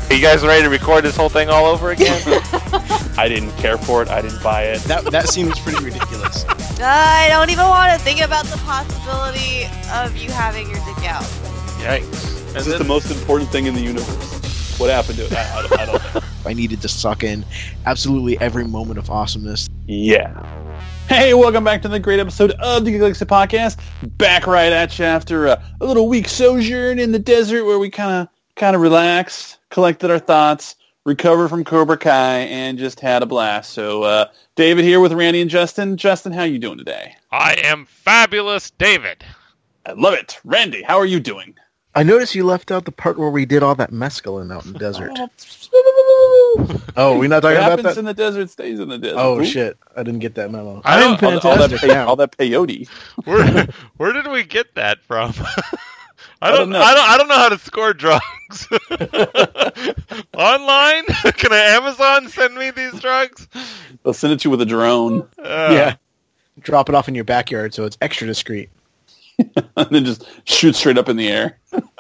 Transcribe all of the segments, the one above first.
Are you guys ready to record this whole thing all over again? I didn't care for it. I didn't buy it. That seems pretty ridiculous. I don't even want to think about the possibility of you having your dick out. Yikes. This is the most important thing in the universe. What happened to it? I don't know. I needed to suck in absolutely every moment of awesomeness. Yeah. Hey, welcome back to the great episode of the Galaxy Podcast. Back right at you after a little week sojourn in the desert where we kind of relaxed, collected our thoughts, recovered from Cobra Kai, and just had a blast. So, David here with Randy and Justin. Justin, how are you doing today? I am fabulous, David. I love it. Randy, how are you doing? I noticed you left out the part where we did all that mescaline out in the desert. Oh, we're not talking what about happens that? in the desert stays in the desert. Oh, Ooh. shit. I didn't get that memo. I I'm don't- All fantastic now. that peyote. Where did we get that from? I don't don't know. know. I don't know how to score drugs. Online? Can Amazon send me these drugs? They'll send it to you with a drone. Yeah. Drop it off in your backyard so it's extra discreet. And then just shoot straight up in the air.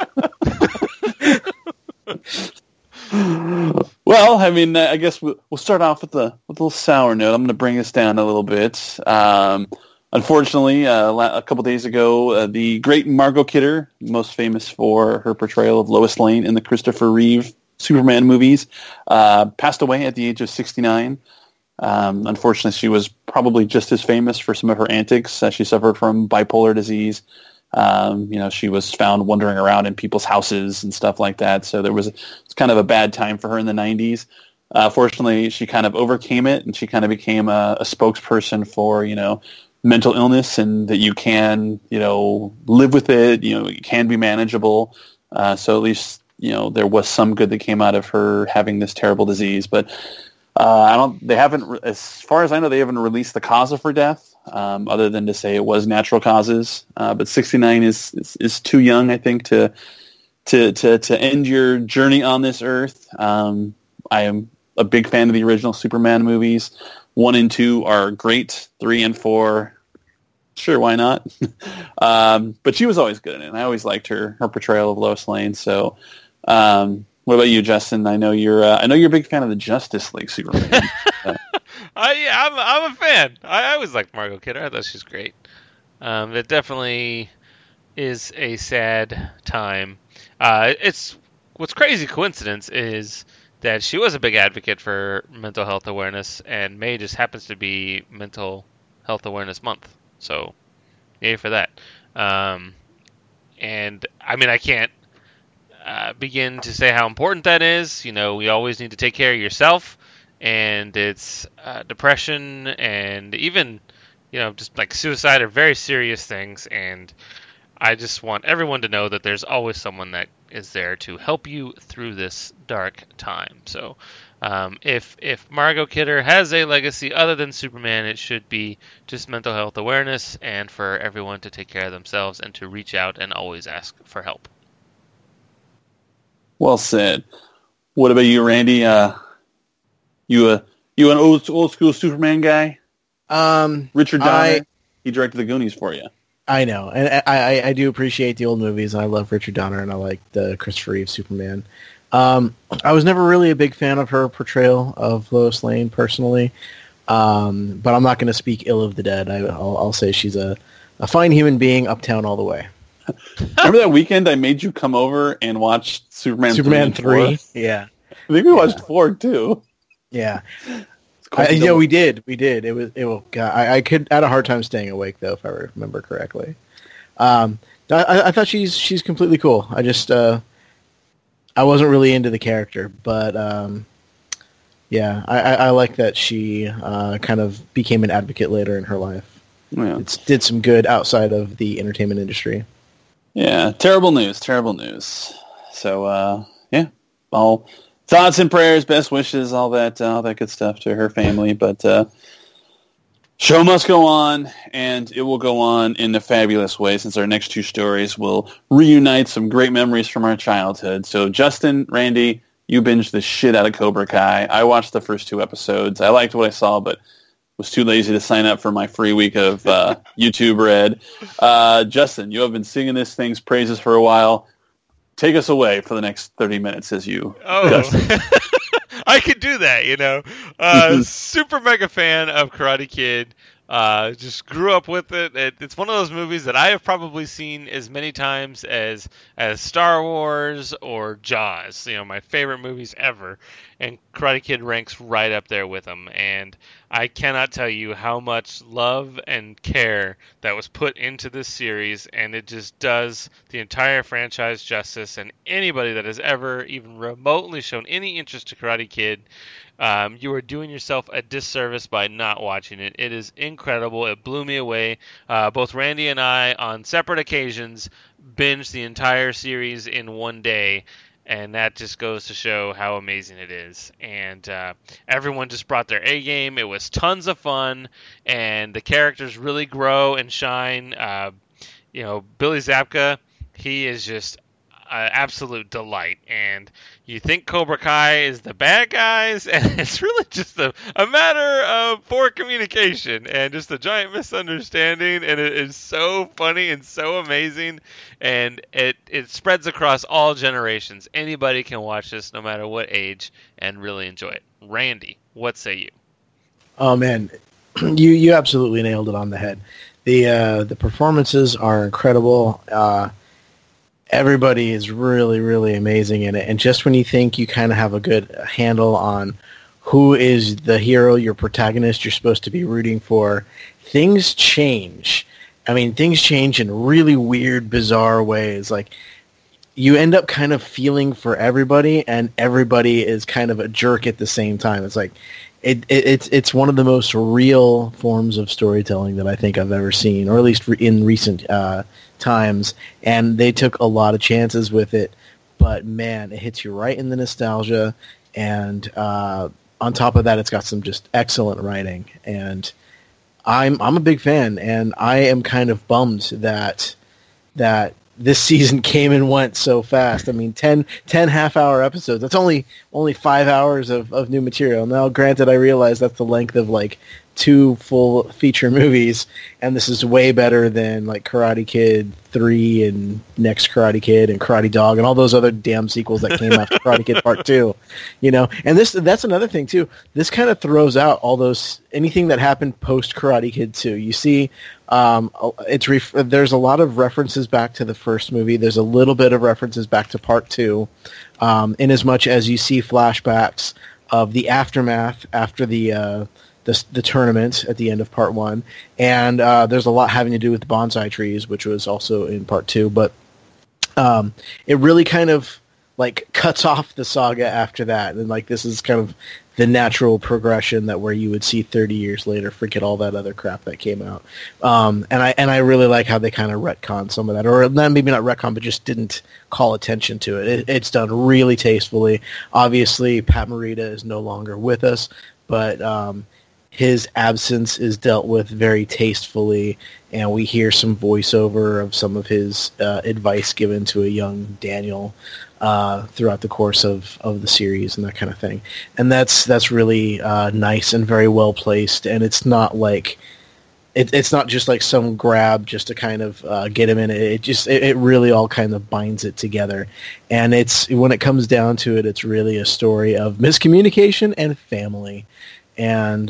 Well, I mean, I guess we'll start off with a little sour note. I'm going to bring us down a little bit. Unfortunately, a couple days ago, the great Margot Kidder, most famous for her portrayal of Lois Lane in the Christopher Reeve Superman movies, passed away at the age of 69. Unfortunately, she was probably just as famous for some of her antics. She suffered from bipolar disease. She was found wandering around in people's houses and stuff like that. So it's kind of a bad time for her in the 90s. Fortunately, she kind of overcame it, and she kind of became a spokesperson for, mental illness, and that you can, live with it. It can be manageable. So at least, there was some good that came out of her having this terrible disease. But they haven't, as far as I know, they haven't released the cause of her death, other than to say it was natural causes. But 69 is too young, I think, to end your journey on this earth. I am a big fan of the original Superman movies. 1 and 2 are great. 3 and 4, sure, why not? But she was always good in it, and I always liked her portrayal of Lois Lane. So, what about you, Justin? I know you're a big fan of the Justice League Superman. I'm a fan. I always liked Margot Kidder. I thought she was great. It definitely is a sad time. It's what's crazy coincidence is that she was a big advocate for mental health awareness, and May just happens to be Mental Health Awareness Month. So, yay for that. And I mean, I can't begin to say how important that is. We always need to take care of yourself, and it's depression and even, just like suicide are very serious things, and I just want everyone to know that there's always someone that is there to help you through this dark time. So if Margot Kidder has a legacy other than Superman, it should be just mental health awareness, and for everyone to take care of themselves and to reach out and always ask for help. Well said. What about you, Randy? You an old school Superman guy? Richard Donner. He directed the Goonies for you. I know, and I do appreciate the old movies. I love Richard Donner, and I like the Christopher Reeve Superman. I was never really a big fan of her portrayal of Lois Lane personally, but I'm not going to speak ill of the dead. I'll say she's a fine human being, uptown all the way. Remember that weekend I made you come over and watch Superman 3? Yeah. I think we watched 4 too. Yeah. We did. God, I had a hard time staying awake though, if I remember correctly. I thought she's completely cool. I just I wasn't really into the character, but I like that she kind of became an advocate later in her life. Yeah. It did some good outside of the entertainment industry. Yeah, terrible news. So all thoughts and prayers, best wishes, all that good stuff to her family. But show must go on, and it will go on in a fabulous way, since our next 2 stories will reunite some great memories from our childhood. So Justin, Randy, you binged the shit out of Cobra Kai. I watched the first 2 episodes. I liked what I saw, but was too lazy to sign up for my free week of YouTube Red. Justin, you have been singing this thing's praises for a while. take us away for the next 30 minutes as you. Oh, I could do that, Super mega fan of Karate Kid. Just grew up with it. It's one of those movies that I have probably seen as many times as Star Wars or Jaws. My favorite movies ever. And Karate Kid ranks right up there with them. And I cannot tell you how much love and care that was put into this series, and it just does the entire franchise justice. And anybody that has ever even remotely shown any interest to Karate Kid, you are doing yourself a disservice by not watching it. It is incredible. It blew me away. Both Randy and I, on separate occasions, binged the entire series in one day. And that just goes to show how amazing it is. And everyone just brought their A game. It was tons of fun. And the characters really grow and shine. Billy Zabka, he is just an absolute delight. And you think Cobra Kai is the bad guys, and it's really just a matter of poor communication and just a giant misunderstanding. And it is so funny and so amazing. And it spreads across all generations. Anybody can watch this, no matter what age, and really enjoy it. Randy, what say you? Oh man, you absolutely nailed it on the head. The performances are incredible. Everybody is really, really amazing in it. And just when you think you kind of have a good handle on who is the hero, your protagonist you're supposed to be rooting for, things change. I mean, things change in really weird, bizarre ways. Like, you end up kind of feeling for everybody, and everybody is kind of a jerk at the same time. It's like, it's one of the most real forms of storytelling that I think I've ever seen, or at least in recent times. And they took a lot of chances with it, but man, it hits you right in the nostalgia. And on top of that, it's got some just excellent writing. And I'm a big fan, and I am kind of bummed that this season came and went so fast. I mean, 10 half-hour episodes. That's only 5 hours of new material. Now, granted, I realize that's the length of like 2 full feature movies, and this is way better than like Karate Kid 3 and Next Karate Kid and Karate Dog and all those other damn sequels that came after Karate Kid Part 2. And that's another thing too. This kind of throws out all those anything that happened post Karate Kid 2. You see, there's a lot of references back to the first movie. There's a little bit of references back to Part 2, in as much as you see flashbacks of the aftermath after the tournament at the end of Part 1. And there's a lot having to do with bonsai trees, which was also in Part 2. But it really kind of like cuts off the saga after that. And like this is kind of the natural progression that where you would see 30 years later, forget all that other crap that came out. And I really like how they kind of retcon some of that, or maybe not retcon, but just didn't call attention to it. It's done really tastefully. Obviously, Pat Morita is no longer with us, but his absence is dealt with very tastefully, and we hear some voiceover of some of his advice given to a young Daniel throughout the course of the series and that kind of thing. And that's really nice and very well placed, and it's not like it's not just like some grab just to kind of get him in it. It really all kind of binds it together. And it's when it comes down to it, it's really a story of miscommunication and family. And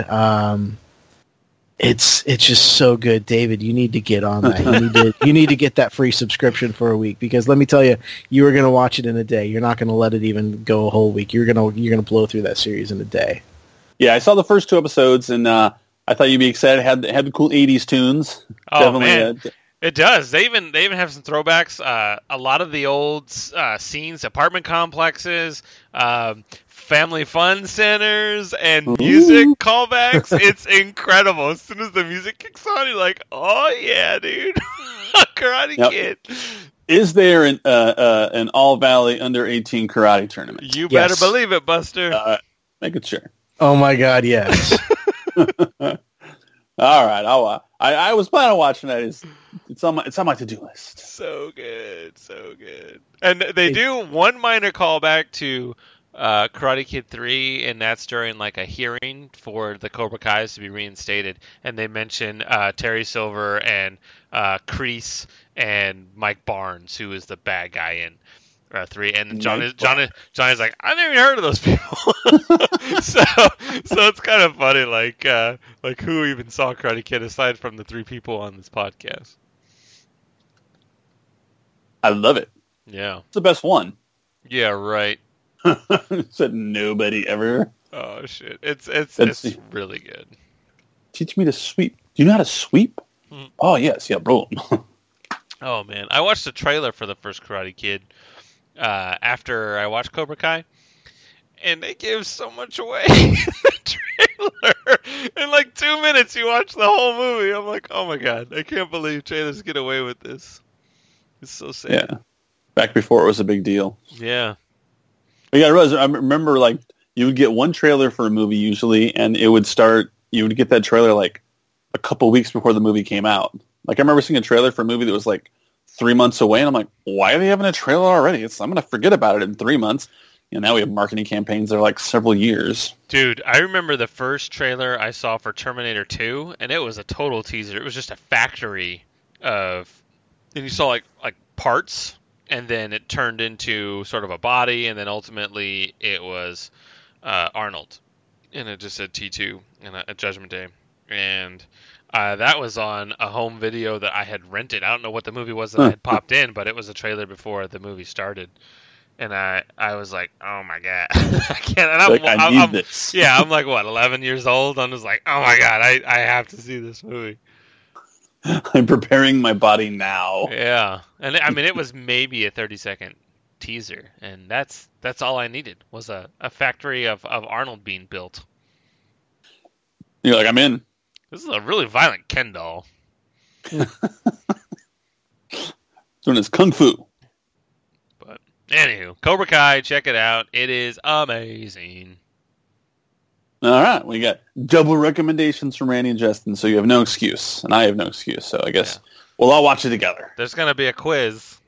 it's just so good. David, you need to get on that. You need to get that free subscription for a week, because let me tell you, you are going to watch it in a day. You're not going to let it even go a whole week. You're going to blow through that series in a day. Yeah, I saw the first 2 episodes, and I thought you'd be excited. It had the cool 80s tunes. Oh, man. It does. They even have some throwbacks. A lot of the old scenes, apartment complexes, family fun centers, and music callbacks. It's incredible. As soon as the music kicks on, you're like, "Oh yeah, dude, Karate Kid." Is there an All Valley under 18 karate tournament? You better believe it, Buster. Make it sure. Oh my God, yes. All right, I was planning on watching that. It's on my to-do list. So good. And they do one minor callback to Karate Kid 3, and that's during like a hearing for the Cobra Kais to be reinstated, and they mention Terry Silver and Kreese and Mike Barnes, who is the bad guy in. 3, and Night Johnny's like, I never even heard of those people. so it's kind of funny, like who even saw Karate Kid aside from the 3 people on this podcast. I love it. Yeah. It's the best one. Yeah, right. Said nobody ever. Oh shit, it's really good. Teach me to sweep. Do you know how to sweep? Hmm. Oh yes, yeah, bro. Oh man, I watched the trailer for the first Karate Kid after I watched Cobra Kai, and they give so much away in the trailer. In like 2 minutes, you watch the whole movie. I'm like, oh my god, I can't believe trailers get away with this. It's so sad. Yeah, back before it was a big deal. Yeah. But yeah, I remember like you would get one trailer for a movie usually, and it would start. You would get that trailer like a couple weeks before the movie came out. Like I remember seeing a trailer for a movie that was like 3 months away, and I'm like, why are they having a trailer already? I'm going to forget about it in 3 months. You know, now we have marketing campaigns that are like several years. Dude, I remember the first trailer I saw for Terminator 2, and it was a total teaser. It was just a factory of, and you saw like parts, and then it turned into sort of a body, and then ultimately it was Arnold, and it just said T2 and a Judgment Day, and that was on a home video that I had rented. I don't know what the movie was that I had popped in, but it was a trailer before the movie started. And I was like, oh my god, I can't. And I need this. Yeah, I'm like, what, 11 years old? I'm just like, oh my god, I have to see this movie. I'm preparing my body now. Yeah, and I mean, it was maybe a 30-second teaser, and that's all I needed was a factory of Arnold being built. You're like, I'm in. This is a really violent Ken doll. Doing his kung fu. But anywho, Cobra Kai, check it out. It is amazing. All right, we got double recommendations from Randy and Justin, so you have no excuse, and I have no excuse. So I guess we'll all watch it together. There's gonna be a quiz.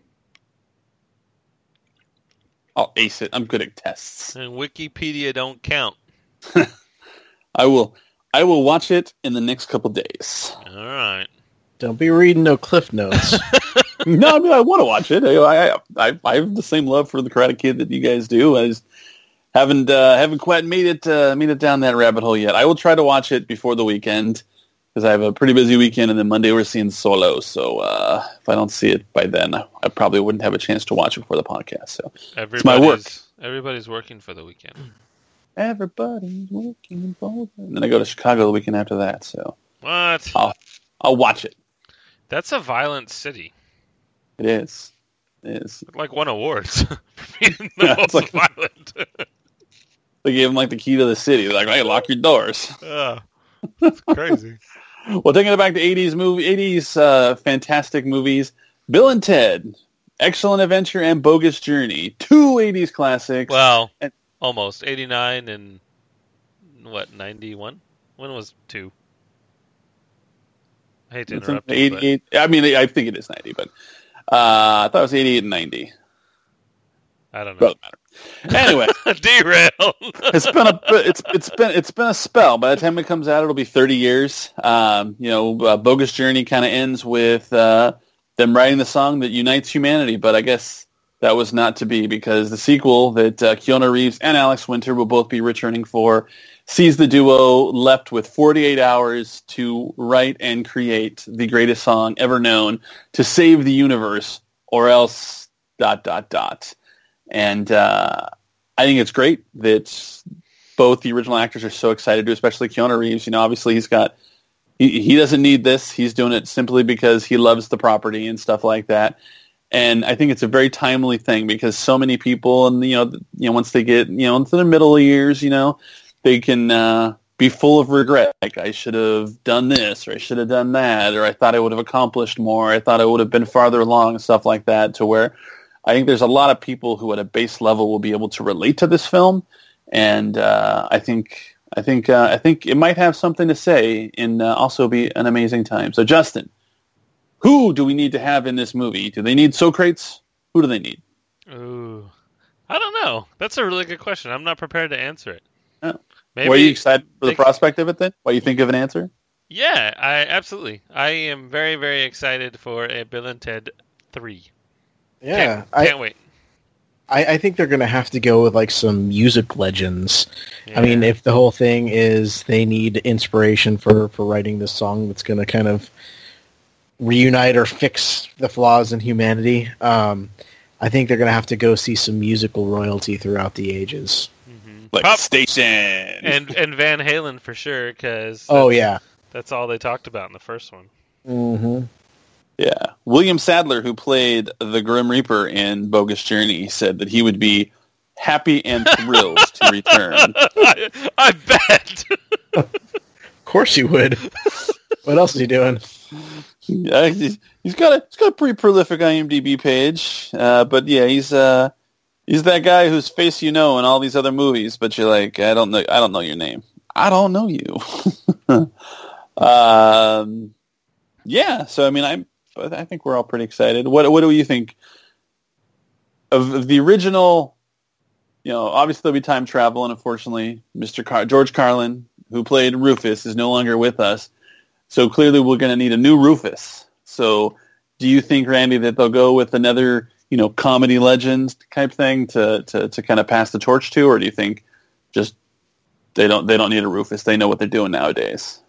I'll ace it. I'm good at tests. And Wikipedia don't count. I will watch it in the next couple days. All right. Don't be reading no Cliff Notes. No, I mean I want to watch it. I have the same love for the Karate Kid that you guys do. I just haven't quite made it down that rabbit hole yet. I will try to watch it before the weekend because I have a pretty busy weekend, and then Monday we're seeing Solo. So if I don't see it by then, I probably wouldn't have a chance to watch it before the podcast. So it's my work. Everybody's working for the weekend. Everybody's working for the... And then I go to Chicago the weekend after that. So What? I'll watch it. That's a violent city. It is. It is. It like won awards for being the most like- violent. They gave him like the key to the city. They're like, hey, lock your doors. That's crazy. Well, taking it back to 80s fantastic movies. Bill and Ted, Excellent Adventure and Bogus Journey. 2 80s classics. Well, almost 89 and what 91? When was 2? I hate to interrupt. 88. I mean, I think it is 90, but I thought it was 88 and 90. I don't know. Doesn't matter. Anyway, derail. it's been a spell. By the time it comes out, it'll be 30 years. Bogus Journey kind of ends with them writing the song that unites humanity, but I guess that was not to be because the sequel that Keanu Reeves and Alex Winter will both be returning for sees the duo left with 48 hours to write and create the greatest song ever known to save the universe, or else ... And I think it's great that both the original actors are so excited to, especially Keanu Reeves. You know, obviously he doesn't need this. He's doing it simply because he loves the property and stuff like that. And I think it's a very timely thing because so many people, and once they get into their middle years, they can be full of regret. Like, I should have done this, or I should have done that, or I thought I would have accomplished more. I thought I would have been farther along and stuff like that, to where I think there's a lot of people who at a base level will be able to relate to this film. And I think it might have something to say and also be an amazing time. So Justin, who do we need to have in this movie? Do they need Socrates? Who do they need? Ooh, I don't know. That's a really good question. I'm not prepared to answer it. Oh. Maybe Were you excited for the prospect of it then? Why you think of an answer? Yeah, absolutely. I am very, very excited for a Bill and Ted 3. Yeah, Can't wait. I think they're going to have to go with like some music legends. Yeah. I mean, if the whole thing is they need inspiration for writing this song that's going to kind of reunite or fix the flaws in humanity, I think they're going to have to go see some musical royalty throughout the ages. Like Station. And Van Halen for sure, because that's all they talked about in the first one. Mm-hmm. Yeah. William Sadler, who played the Grim Reaper in Bogus Journey, said that he would be happy and thrilled to return. I bet. Of course he would. What else is he doing? Yeah, he's got a pretty prolific IMDb page, but yeah, he's that guy whose face you know in all these other movies, but you're like, I don't know your name. I don't know you. Yeah, so I mean, I think we're all pretty excited. What do you think of the original? You know, obviously there'll be time travel, and unfortunately, George Carlin, who played Rufus, is no longer with us. So clearly, we're going to need a new Rufus. So, do you think, Randy, that they'll go with another, comedy legends type thing to kind of pass the torch to, or do you think just they don't need a Rufus? They know what they're doing nowadays.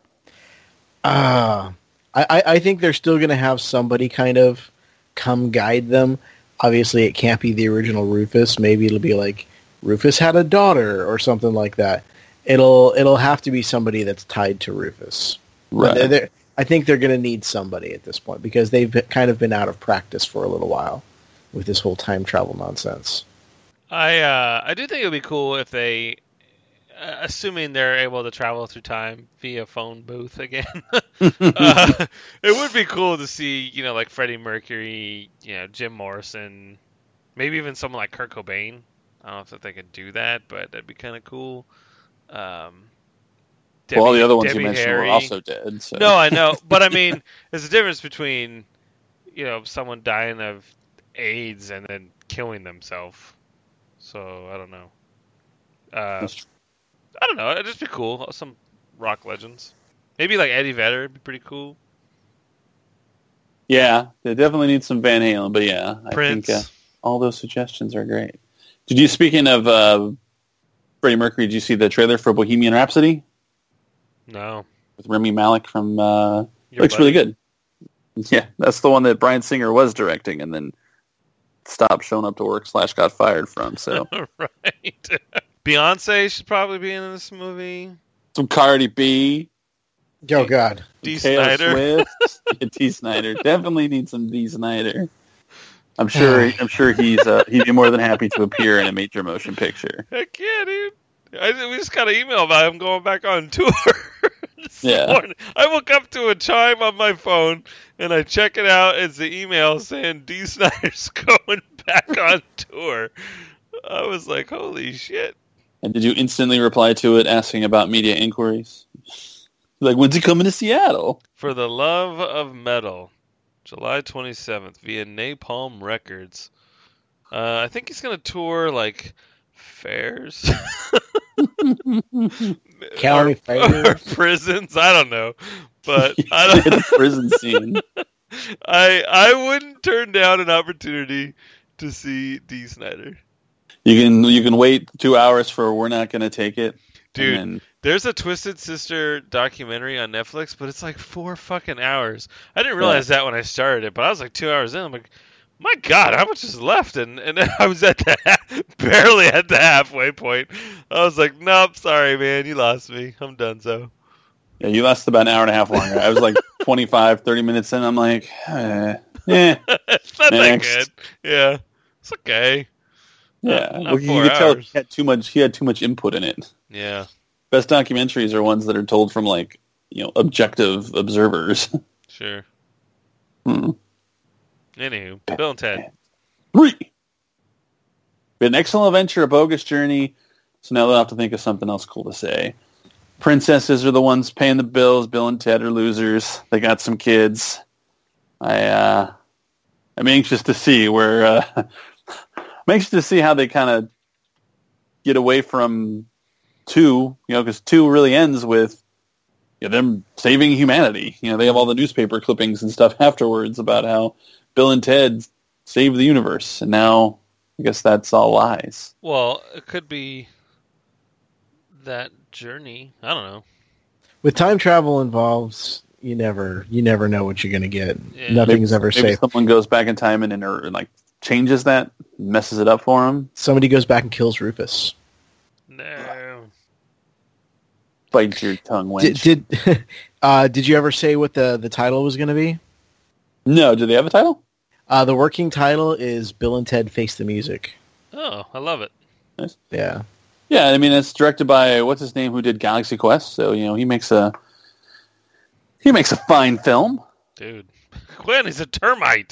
I think they're still going to have somebody kind of come guide them. Obviously, it can't be the original Rufus. Maybe it'll be like Rufus had a daughter or something like that. It'll have to be somebody that's tied to Rufus. Right. I think they're going to need somebody at this point because they've kind of been out of practice for a little while with this whole time travel nonsense. I do think it would be cool if they, assuming they're able to travel through time via phone booth again, it would be cool to see, like Freddie Mercury, Jim Morrison, maybe even someone like Kurt Cobain. I don't know if they could do that, but that'd be kind of cool. All the other ones Debbie you mentioned Harry. were also dead. So. No, I know, but I mean, there's a difference between, someone dying of AIDS and then killing themselves. So I don't know. I don't know. It'd just be cool. Some rock legends. Maybe like Eddie Vedder would be pretty cool. Yeah, they definitely need some Van Halen, but yeah, Prince. I think all those suggestions are great. Did you, speaking of Freddie Mercury, did you see the trailer for Bohemian Rhapsody? No. With Rami Malek from... Your looks buddy? really good. Yeah, that's the one that Bryan Singer was directing and then stopped showing up to work / got fired from, so... Right. Beyonce should probably be in this movie. Some Cardi B. Oh, God. D. Taylor Snyder. Swift. Yeah, D. Snyder. Definitely need some D. Snyder. I'm sure he'd be more than happy to appear in a major motion picture. Heck yeah, dude. We just got an email about him going back on tour. This morning. I woke up to a chime on my phone, and I check it out. It's the email saying D. Snyder's going back on tour. I was like, holy shit. And did you instantly reply to it asking about media inquiries? Like, when's he coming to Seattle? For the Love of Metal, July 27th, via Napalm Records. I think he's going to tour, like, fairs. County fairs. Or prisons. I don't know. But I don't the prison scene. I wouldn't turn down an opportunity to see D. Snyder. You can wait 2 hours for We're Not Gonna Take It. Dude, there's a Twisted Sister documentary on Netflix, but it's like 4 fucking hours. I didn't realize that when I started it, but I was like 2 hours in. I'm like, my God, how much is left? And I was barely at the halfway point. I was like, nope, sorry, man, you lost me. I'm done, so. Yeah, you lasted about an hour and a half longer. I was like 25, 30 minutes in. I'm like, It's not that good. Yeah, it's okay. Yeah, Not well, you 4 could tell hours. he had too much input in it. Yeah, Best documentaries are ones that are told from objective observers. sure. Hmm. Anywho, Bill and Ted. 3. An excellent adventure, a bogus journey. So now they'll have to think of something else cool to say. Princesses are the ones paying the bills. Bill and Ted are losers. They got some kids. I'm anxious to see where. I'm anxious to see how they kind of get away from 2. Because 2 really ends with them saving humanity. They have all the newspaper clippings and stuff afterwards about how Bill and Ted saved the universe, and now I guess that's all lies. Well, it could be that journey. I don't know. With time travel involved, you never know what you're going to get. Yeah. Nothing's ever Maybe safe. someone goes back in time and like changes that, messes it up for him. Somebody goes back and kills Rufus. No. Bite your tongue, wench. Did you ever say what the title was going to be? No, do they have a title? The working title is Bill and Ted Face the Music. Oh, I love it. Nice. Yeah. Yeah, I mean, it's directed by, what's his name, who did Galaxy Quest, so, he makes a fine film. Dude. Gwen is a termite.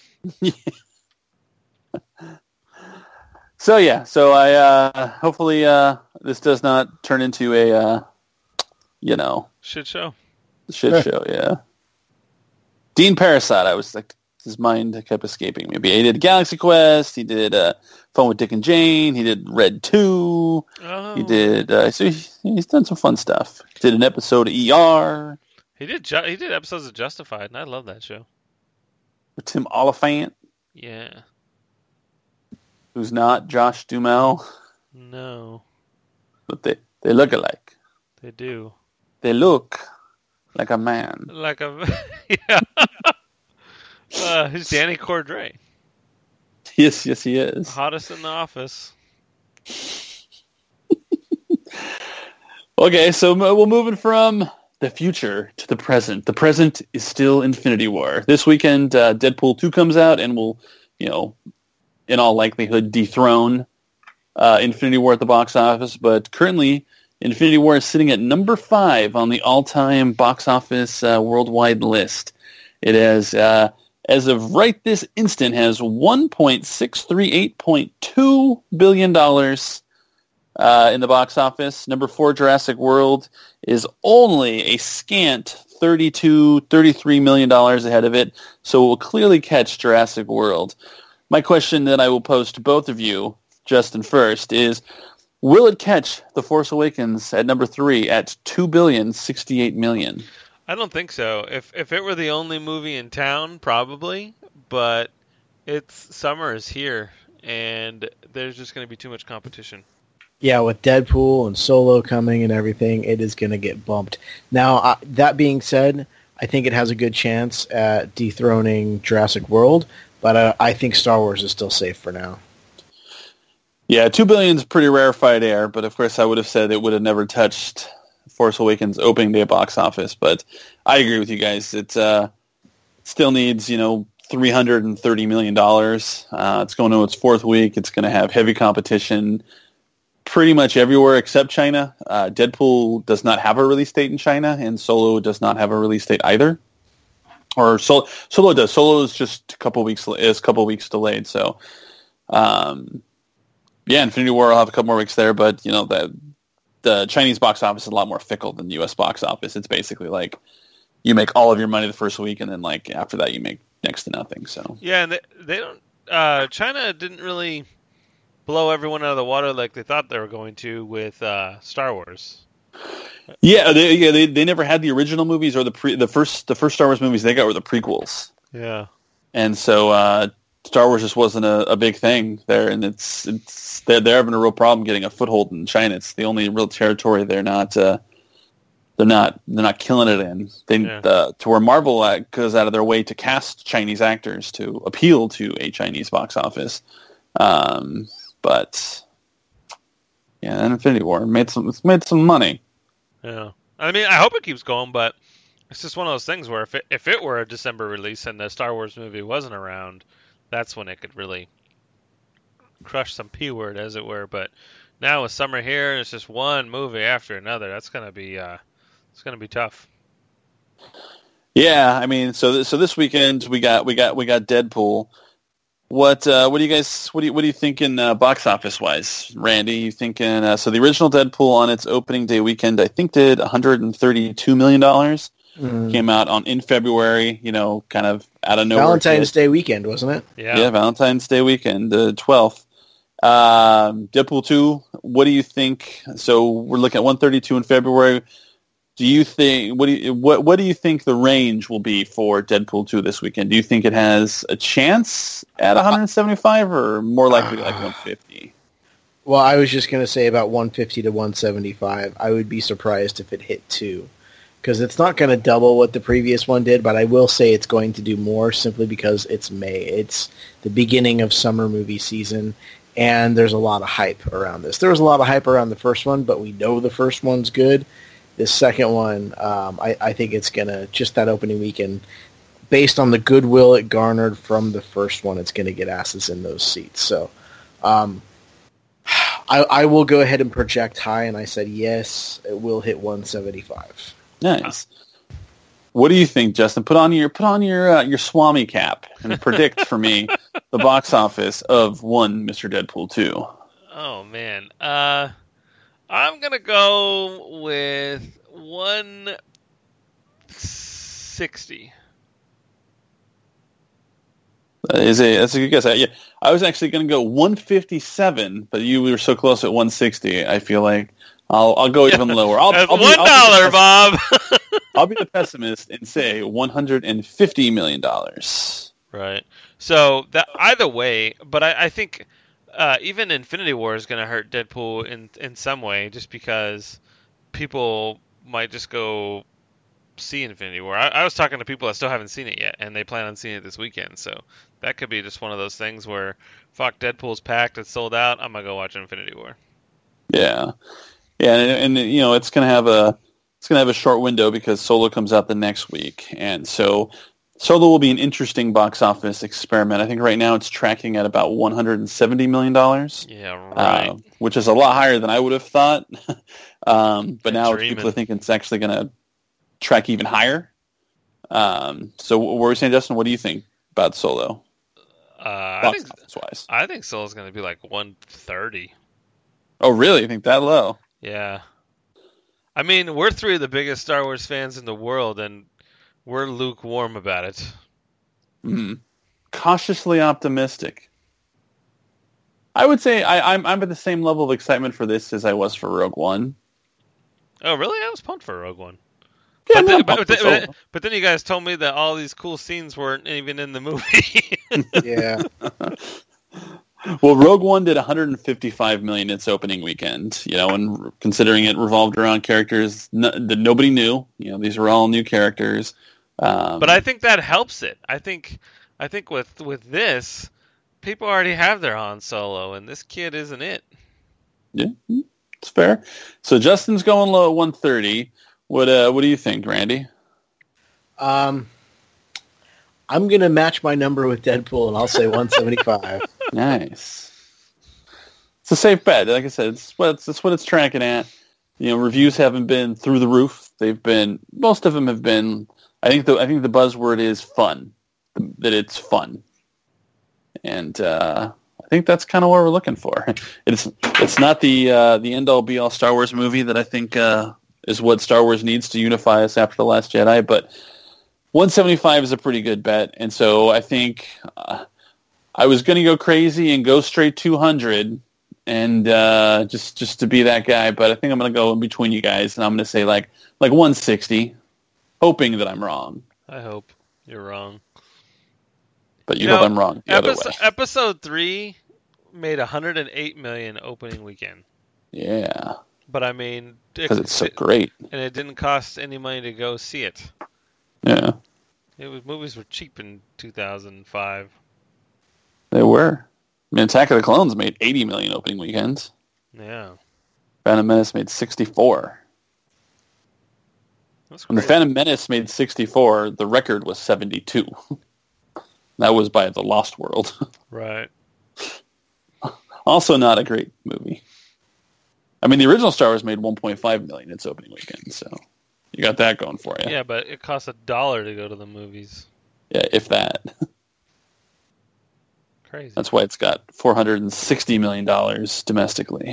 So, I, hopefully, this does not turn into a, Shit show. shit show, yeah. Dean Parasite, I was like, his mind kept escaping me. He did Galaxy Quest, he did Fun with Dick and Jane, he did Red 2, he did, so he's done some fun stuff. Did an episode of ER. He did episodes of Justified, and I love that show. With Tim Oliphant, Yeah. who's not Josh Duhamel, No. but they look alike. They do. They look like a man. Like a... yeah. Who's Danny Cordray? Yes, he is. Hottest in the office. Okay, so we're moving from the future to the present. The present is still Infinity War. This weekend, Deadpool 2 comes out and will, in all likelihood, dethrone Infinity War at the box office. But currently, Infinity War is sitting at number 5 on the all-time box office worldwide list. It has, as of right this instant, has $1.638.2 billion in the box office. Number 4, Jurassic World, is only a scant $33 million ahead of it, so it will clearly catch Jurassic World. My question that I will pose to both of you, Justin first, is will it catch The Force Awakens at number 3 at $2.068 billion? I don't think so. If it were the only movie in town, probably, but summer is here, and there's just going to be too much competition. Yeah, with Deadpool and Solo coming and everything, it is going to get bumped. Now, that being said, I think it has a good chance at dethroning Jurassic World, but I think Star Wars is still safe for now. Yeah, $2 billion is pretty rarefied air, but of course I would have said it would have never touched Force Awakens opening day box office, but I agree with you guys. It still needs, $330 million. It's going to its 4th week. It's going to have heavy competition pretty much everywhere except China. Deadpool does not have a release date in China, and Solo does not have a release date either. Or Solo does. Solo is just a couple weeks delayed. So, Infinity War will have a couple more weeks there, but the Chinese box office is a lot more fickle than the U.S. box office. It's basically like you make all of your money the first week, and then like after that you make next to nothing. So yeah, and they don't. China didn't really blow everyone out of the water like they thought they were going to with Star Wars. Yeah, they never had the original movies or the first Star Wars movies they got were the prequels. Yeah, and so Star Wars just wasn't a big thing there, and they're having a real problem getting a foothold in China. It's the only real territory they're not killing it in. To where Marvel goes out of their way to cast Chinese actors to appeal to a Chinese box office. But yeah, Infinity War made some money. Yeah, I mean, I hope it keeps going, but it's just one of those things where if it were a December release and the Star Wars movie wasn't around, that's when it could really crush some P word, as it were. But now with summer here, it's just one movie after another. That's gonna be it's gonna be tough. Yeah, I mean, so this weekend we got Deadpool. What do you thinking box office wise, Randy? You thinking so the original Deadpool on its opening day weekend I think did $132 million. Came out in February, kind of out of nowhere. Valentine's Day weekend, wasn't it? Yeah, Valentine's Day weekend, the 12th. Deadpool 2, what do you think? So we're looking at 132 in February. do you think what do you think the range will be for Deadpool 2 this weekend? Do you think it has a chance at 175 or more likely like 150? Well, I was just going to say about 150 to 175. I would be surprised if it hit 2. Because it's not going to double what the previous one did, but I will say it's going to do more simply because it's May. It's the beginning of summer movie season, and there's a lot of hype around this. There was a lot of hype around the first one, but we know the first one's good. This second one, I think it's going to, just that opening weekend, based on the goodwill it garnered from the first one, it's going to get asses in those seats. So I will go ahead and project high, and I said yes, it will hit 175. Nice. What do you think, Justin? Put on your Swami cap and predict for me the box office of Mr. Deadpool 2. Oh man, I'm gonna go with 160. That's a good guess. Yeah, I was actually going to go 157, but you were so close at 160. I feel like I'll go even lower. That's $1, Bob. I'll be the pessimist and say $150 million. Right. So that either way, but I think even Infinity War is going to hurt Deadpool in some way, just because people might just go see Infinity War. I was talking to people that still haven't seen it yet, and they plan on seeing it this weekend. So that could be just one of those things where, fuck, Deadpool's packed, it's sold out. I'm gonna go watch Infinity War. Yeah. Yeah, and you know it's gonna have a short window because Solo comes out the next week, and so Solo will be an interesting box office experiment. I think right now it's tracking at about $170 million. Yeah, right. Which is a lot higher than I would have thought. But now people are thinking it's actually going to track even higher. So what were we saying, Justin? What do you think about Solo? I think Solo's going to be like 130. Oh, really? You think that low? Yeah. I mean, we're three of the biggest Star Wars fans in the world, and we're lukewarm about it. Cautiously optimistic. I would say I'm at the same level of excitement for this as I was for Rogue One. Oh, really? I was pumped for Rogue One. Yeah, but then you guys told me that all these cool scenes weren't even in the movie. Yeah. Well, Rogue One did $155 million its opening weekend, and considering it revolved around characters that nobody knew, these were all new characters. But I think that helps it. I think with this, people already have their Han Solo, and this kid isn't it. Yeah, it's fair. So Justin's going low at 130. What do you think, Randy? I'm going to match my number with Deadpool, and I'll say 175. Nice. It's a safe bet. Like I said, it's what it's tracking at. Reviews haven't been through the roof. Most of them have been. I think the buzzword is fun. That it's fun, and I think that's kind of what we're looking for. It's not the end all be all Star Wars movie that I think is what Star Wars needs to unify us after The Last Jedi, but 175 is a pretty good bet, and so I think I was going to go crazy and go straight 200, and just to be that guy. But I think I'm going to go in between you guys, and I'm going to say like 160, hoping that I'm wrong. I hope you're wrong. But you hope I'm wrong the other way. Episode 3 made $108 million opening weekend. Yeah. But I mean, because it's so great, and it didn't cost any money to go see it. Yeah. Movies were cheap in 2005. They were. I mean, Attack of the Clones made $80 million opening weekends. Yeah. Phantom Menace made 64. That's when the Phantom Menace made 64, the record was 72. That was by The Lost World. Right. Also not a great movie. I mean, the original Star Wars made $1.5 million its opening weekend, so you got that going for you. Yeah, but it costs $1 to go to the movies. Yeah, if that. Crazy. That's why it's got $460 million domestically.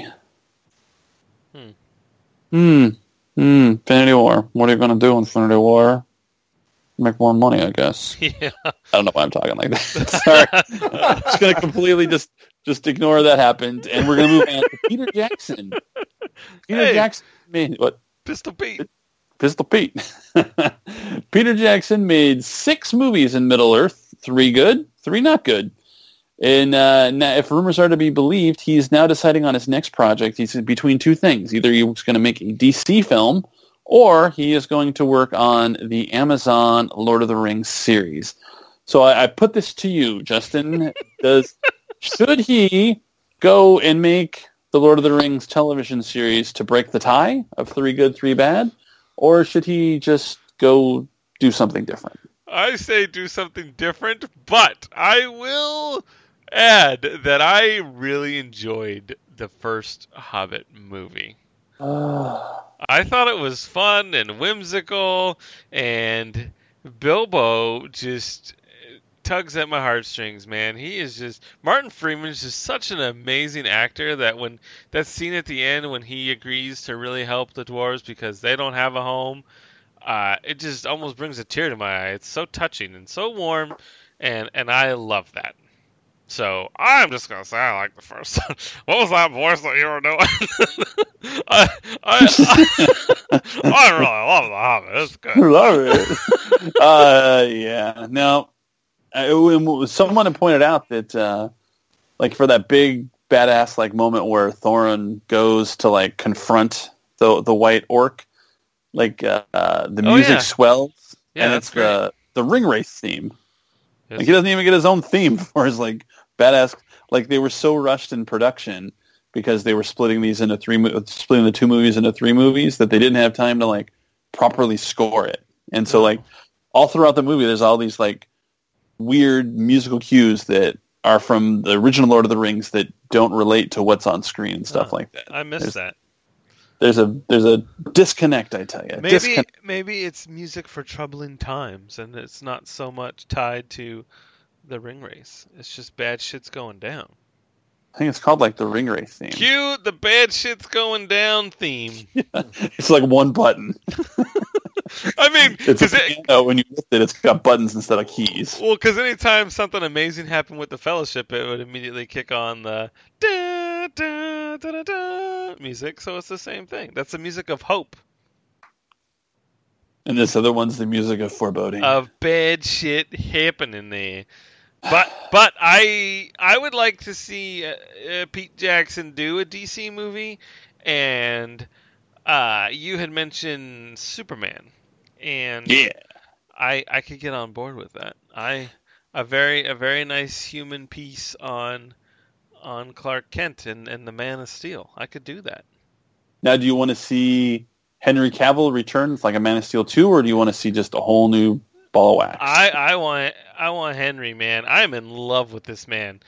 Infinity War. What are you going to do in Infinity War? Make more money, I guess. Yeah. I don't know why I'm talking like that. Sorry. I'm just going to completely just ignore that happened, and we're going to move on to Peter Jackson. Jackson made what? Pistol Pete. Pistol Pete. Peter Jackson made 6 movies in Middle-earth, 3 good, 3 not good. And now, if rumors are to be believed, he's now deciding on his next project. He's between 2 things. Either he's going to make a DC film, or he is going to work on the Amazon Lord of the Rings series. So I put this to you, Justin. Should he go and make the Lord of the Rings television series to break the tie of 3 good, 3 bad? Or should he just go do something different? I say do something different, but I will add that I really enjoyed the first Hobbit movie. I thought it was fun and whimsical, and Bilbo just tugs at my heartstrings, man. He is just... Martin Freeman's just such an amazing actor that when that scene at the end when he agrees to really help the dwarves because they don't have a home, it just almost brings a tear to my eye. It's so touching and so warm, and I love that. So I'm just gonna say I like the first one. What was that voice that you were doing? I really love the Hobbit. It's good. Love it. Yeah. Now, someone had pointed out that, like, for that big badass like moment where Thorin goes to like confront the white orc, like the music swells, and it's the ring race theme. Yes. Like, he doesn't even get his own theme for his like badass. Like, they were so rushed in production because they were splitting the 2 movies into 3 movies that they didn't have time to like properly score it. And so like all throughout the movie, there's all these like weird musical cues that are from the original Lord of the Rings that don't relate to what's on screen and stuff like that. I missed that. There's a disconnect, I tell you. Maybe it's music for troubling times, and it's not so much tied to the ring race. It's just bad shit's going down. I think it's called like the ring race theme. Cue the bad shit's going down theme. Yeah, it's like one button. I mean, when you lift it, it's got buttons instead of keys. Well, because anytime something amazing happened with the Fellowship, it would immediately kick on the da, da, da, da, da, music. So it's the same thing. That's the music of hope. And this other one's the music of foreboding. Of bad shit happening there. But I would like to see Pete Jackson do a DC movie, and you had mentioned Superman, and I could get on board with that. A very nice human piece on Clark Kent and the Man of Steel. I could do that. Now, do you want to see Henry Cavill return with like a Man of Steel 2, or do you want to see just a whole new ball of wax? I want Henry, man. I'm in love with this man.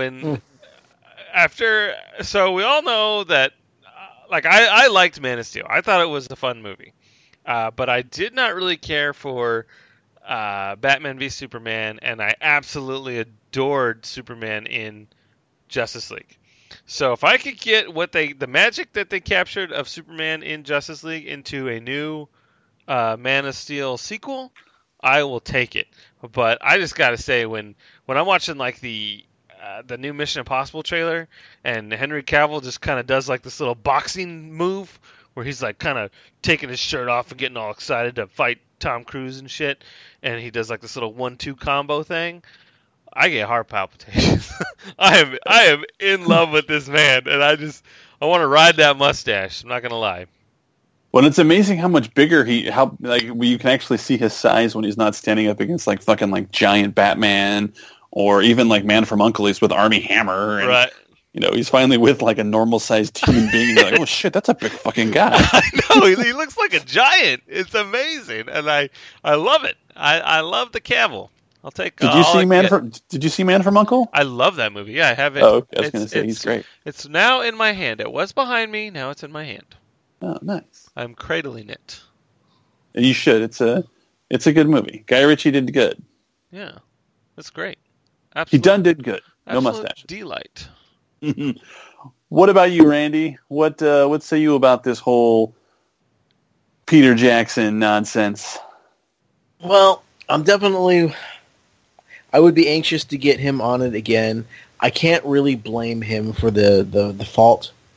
So we all know that, like, I liked Man of Steel. I thought it was a fun movie. But I did not really care for Batman v Superman, and I absolutely adored Superman in Justice League. So if I could get the magic that they captured of Superman in Justice League into a new Man of Steel sequel, I will take it. But I just gotta say, when I'm watching like the new Mission Impossible trailer, and Henry Cavill just kind of does like this little boxing move where he's like kind of taking his shirt off and getting all excited to fight Tom Cruise and shit, and he does like this little 1-2 combo thing, I get heart palpitations. I am in love with this man, and I want to ride that mustache. I'm not gonna lie. Well, it's amazing how much bigger you can actually see his size when he's not standing up against like fucking like giant Batman, or even like Man from U.N.C.L.E. He's with Armie Hammer, and right. You know, he's finally with like a normal sized human being. And you're like, oh shit, that's a big fucking guy. I know, he looks like a giant. It's amazing, and I love it. I love the Cavill. I'll take. Did you see Man from U.N.C.L.E.? I love that movie. Yeah, I have it. Oh, okay. I was going to say he's great. It's now in my hand. It was behind me. Now it's in my hand. Oh, nice. I'm cradling it. You should. It's a good movie. Guy Ritchie did good. Yeah, that's great. Absolutely. Did good. No Absolute mustache. Delight. What about you, Randy? What say you about this whole Peter Jackson nonsense? Well, I would be anxious to get him on it again. I can't really blame him for the fault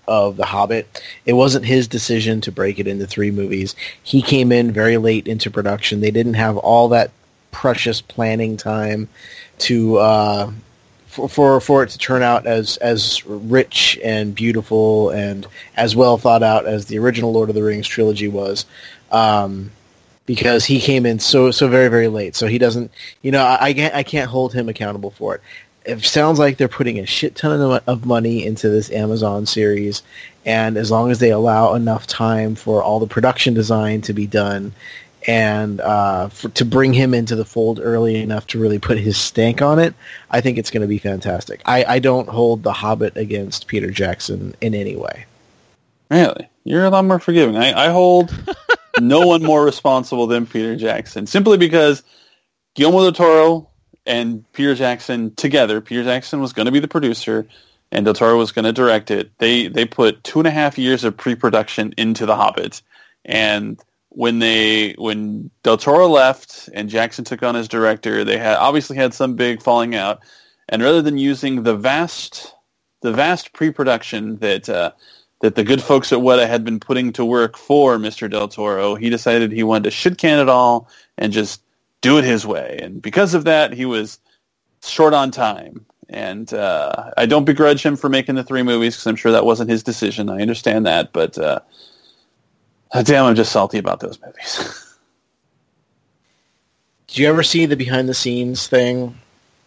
of The Hobbit. It wasn't his decision to break it into 3 movies. He came in very late into production. They didn't have all that precious planning time to for it to turn out as rich and beautiful and as well thought out as the original Lord of the Rings trilogy was. Because he came in so very, very late. So he doesn't, I can't hold him accountable for it. It sounds like they're putting a shit ton of money into this Amazon series, and as long as they allow enough time for all the production design to be done and to bring him into the fold early enough to really put his stank on it, I think it's going to be fantastic. I don't hold The Hobbit against Peter Jackson in any way. Really? You're a lot more forgiving. I hold no one more responsible than Peter Jackson, simply because Guillermo del Toro and Peter Jackson together, Peter Jackson was going to be the producer, and Del Toro was going to direct it. They put 2.5 years of pre-production into The Hobbit, and when Del Toro left and Jackson took on as director, they obviously had some big falling out, and rather than using the vast pre-production that the good folks at Weta had been putting to work for Mr. Del Toro, he decided he wanted to shit can it all and just do it his way. And because of that, he was short on time. And I don't begrudge him for making the 3 movies, because I'm sure that wasn't his decision. I understand that. But damn, I'm just salty about those movies. Did you ever see the behind-the-scenes thing?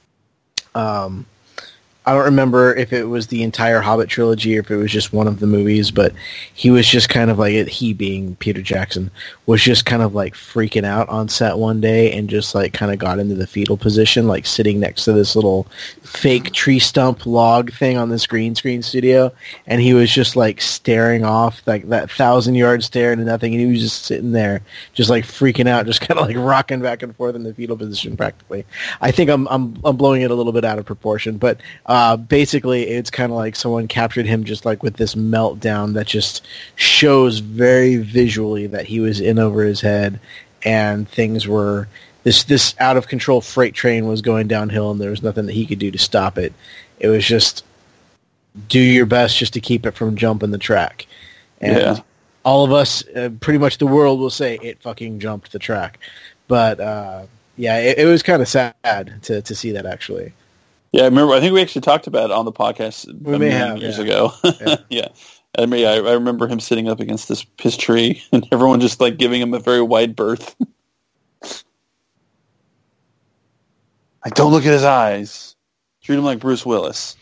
I don't remember if it was the entire Hobbit trilogy or if it was just one of the movies, but he was just kind of like, he being Peter Jackson, was just kind of like freaking out on set one day and just like kind of got into the fetal position, like sitting next to this little fake tree stump log thing on this green screen studio. And he was just like staring off, like that 1,000-yard stare into nothing. And he was just sitting there just like freaking out, just kind of like rocking back and forth in the fetal position practically. I think I'm blowing it a little bit out of proportion, but basically, it's kind of like someone captured him just like with this meltdown that just shows very visually that he was in over his head, and things were this out of control freight train was going downhill, and there was nothing that he could do to stop it. It was just do your best just to keep it from jumping the track, and all of us, pretty much the world, will say it fucking jumped the track. But it was kind of sad to see that actually. Yeah, I remember. I think we actually talked about it on the podcast years ago. Yeah. I remember him sitting up against his tree, and everyone just like giving him a very wide berth. Like, don't look at his eyes. Treat him like Bruce Willis.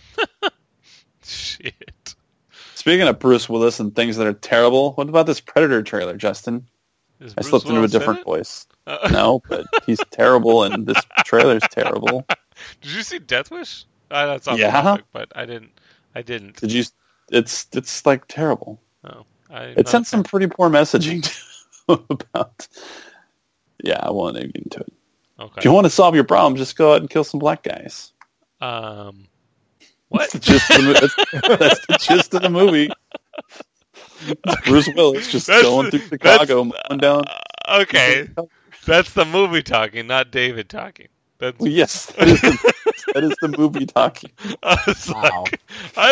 Shit. Speaking of Bruce Willis and things that are terrible, what about this Predator trailer, Justin? I slipped into a different voice. No, but he's terrible, and this trailer's terrible. Did you see Death Wish? That's off topic, but I didn't. Did you? It's like terrible. Oh, it sent some pretty poor messaging about. Yeah, I won't get into it. Okay. If you want to solve your problem, just go out and kill some black guys. What? That's the gist of the movie. Bruce Willis just going through Chicago, mowing down. Okay, that's the movie talking, not David talking. Well, yes, that is the movie talking. Wow. Like,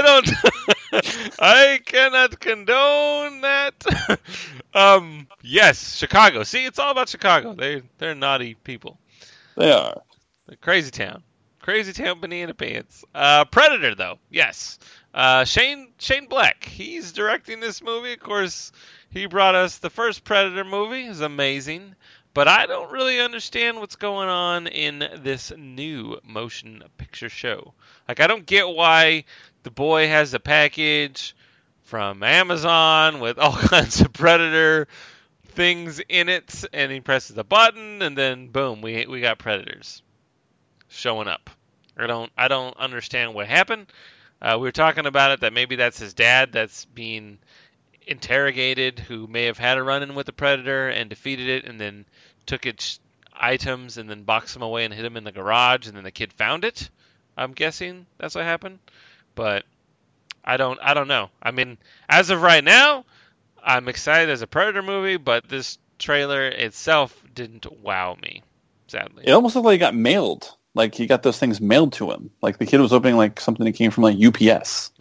I cannot condone that. Yes, Chicago. See, it's all about Chicago. They're naughty people. They are. The crazy town. Crazy town banana pants. Predator, though. Yes. Shane Black. He's directing this movie. Of course, he brought us the first Predator movie. It's amazing. But I don't really understand what's going on in this new motion picture show. Like, I don't get why the boy has a package from Amazon with all kinds of Predator things in it, and he presses a button, and then boom, we got Predators showing up. I don't understand what happened. We were talking about it, that maybe that's his dad that's being interrogated, who may have had a run-in with the Predator and defeated it, and then took its items and then boxed them away and hid them in the garage, and then the kid found it. I'm guessing that's what happened, but I don't know. I mean, as of right now, I'm excited as a Predator movie, but this trailer itself didn't wow me, sadly. It almost looked like he got mailed. Like, he got those things mailed to him. Like, the kid was opening like something that came from like UPS.